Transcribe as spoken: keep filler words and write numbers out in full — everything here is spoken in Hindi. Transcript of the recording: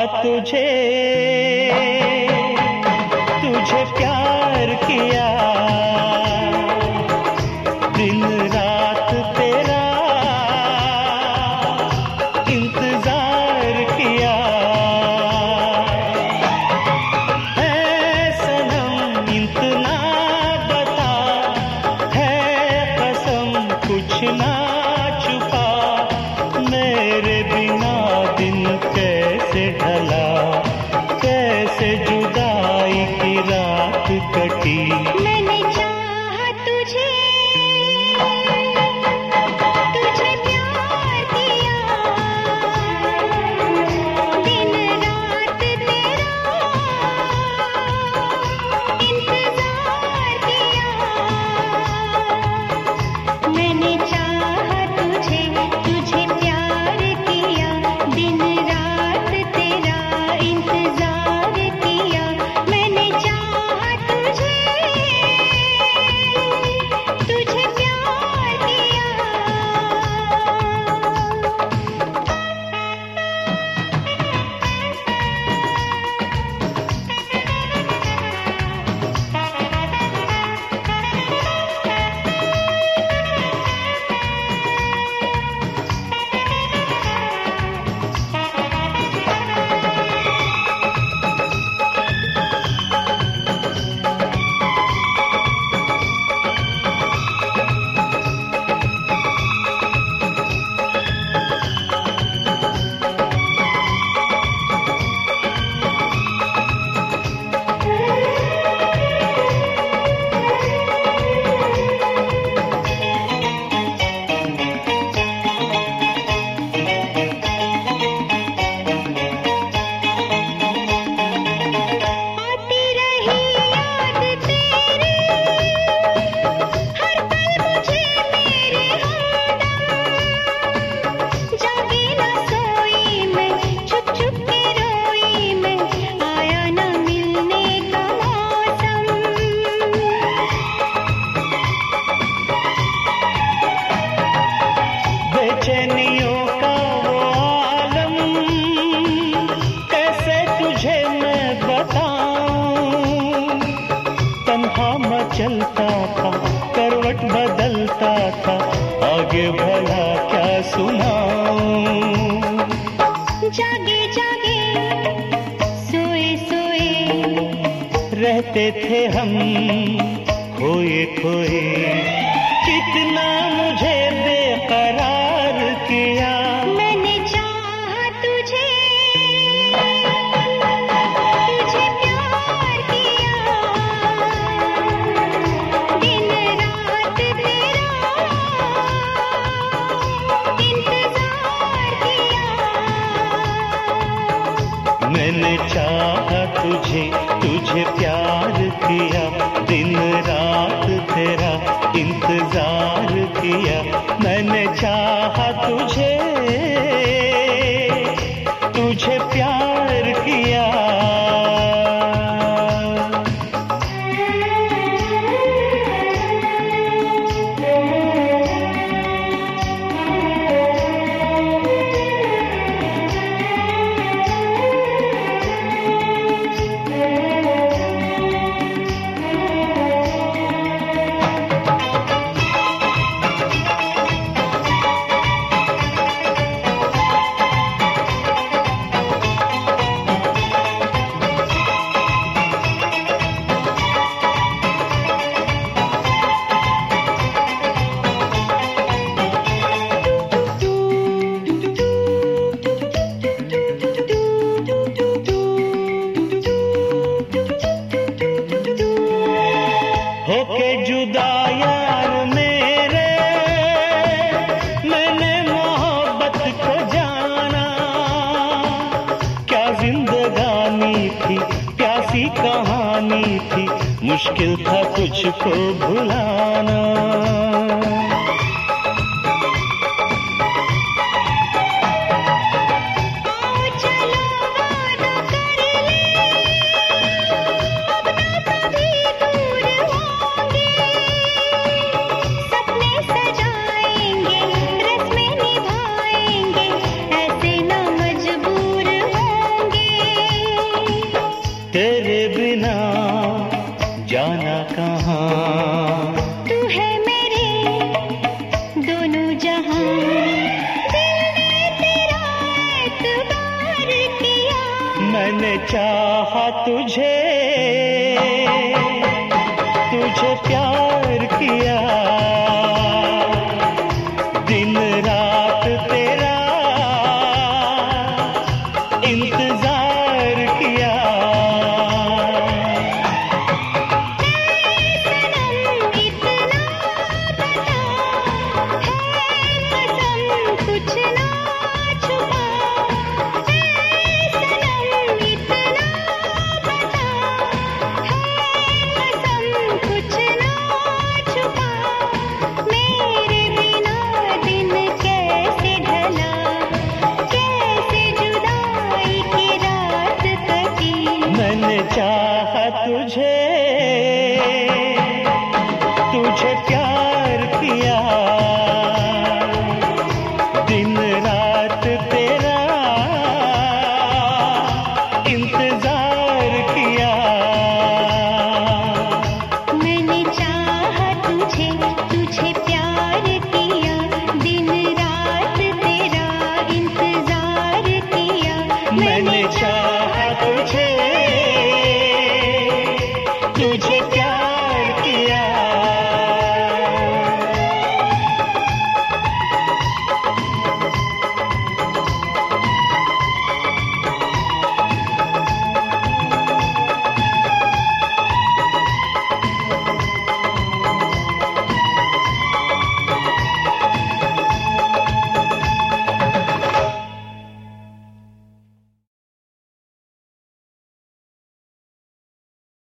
तुझे, तुझे प्यार किया, दिन रात तेरा इंतजार किया। है सनम इतना बता, है कसम कुछ ना छुपा, मेरे बिना दिन कैसे ढला, कैसे जुदाई की रात कटी। मैंने चाहा तुझे, तुझे प्यार किया, दिन रात तेरा इंतजार किया। मैंने चाहा तुझे, तुझे प्यार किया, दिन रात तेरा इंतजार किया। मैंने चाहा तुझे, तुझे प्यार किया। आती रही याद तेरी, हर पल मुझे मेरे हमदम। जागी न सोई मैं, छुप छुप के रोई मैं, आया न मिलने का मौसम। बेचैनियों का वो आलम कैसे तुझे मैं बताऊं, तन्हा मचलता था, करवट बदलता था, आगे भला क्या सुनाऊं। जागे जागे सोए सोए रहते थे हम खोए खोए, कितना मुझे बेकरार किया। मैंने चाहा तुझे, तुझे प्यार किया, दिन रात तेरा इंतजार किया। मैंने चाहा तुझे, तुझे प्यार किया, दिन रात तेरा इंतजार किया। मैंने चाहा तुझे, तुझे प्यार किया। होके जुदा यार मेरे, मैंने मोहब्बत को जाना, क्या जिंदगानी थी, प्यासी कहानी थी, मुश्किल था तुझको भुलाना। आओ चलो वादा कर ले, अब ना कभी दूर होंगे, सपने सजाएंगे, रस्में निभाएंगे, ऐसे ना मजबूर होंगे। मैंने चाहा तुझे, तुझे प्यार